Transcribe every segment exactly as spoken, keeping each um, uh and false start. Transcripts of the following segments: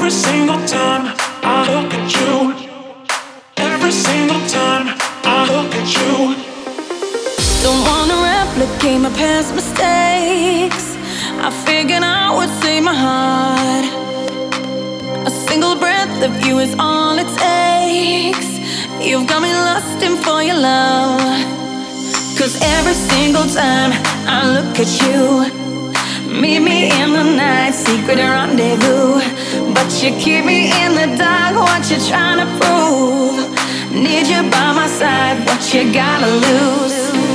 Every single time I look at you, every single time I look at you. Don't wanna replicate my past mistakes. I figured I would save my heart. A single breath of you is all it takes. You've got me lusting for your love. Cause every single time I look at you, meet me in the night, secret rendezvous. But you keep me in the dark, what you trying to prove? Need you by my side, what you gotta lose?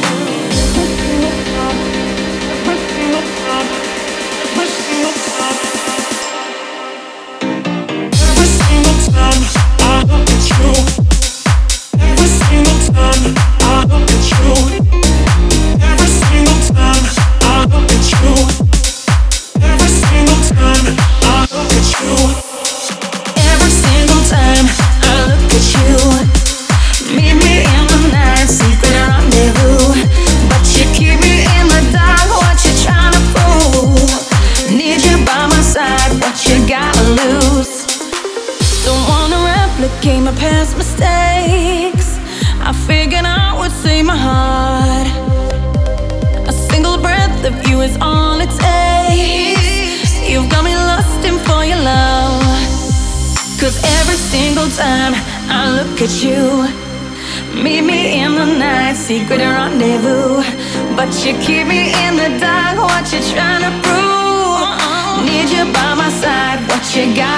Every single time I look at you, every single time I look at you, every single time I look at you, every single time I look at you, Every single time I look at you, meet me in the night, secret rendezvous. But you keep me in the dark, what you trying to prove? Need you by my side, what you gotta lose? Don't wanna replicate my past mistakes. I figured I would save my heart. A single breath of you is all it takes. You've got me lusting for your love. Cause every single time I look at you, meet me in the night, secret rendezvous. But you keep me in the dark, what you trying to prove? Need you by my side, what you got?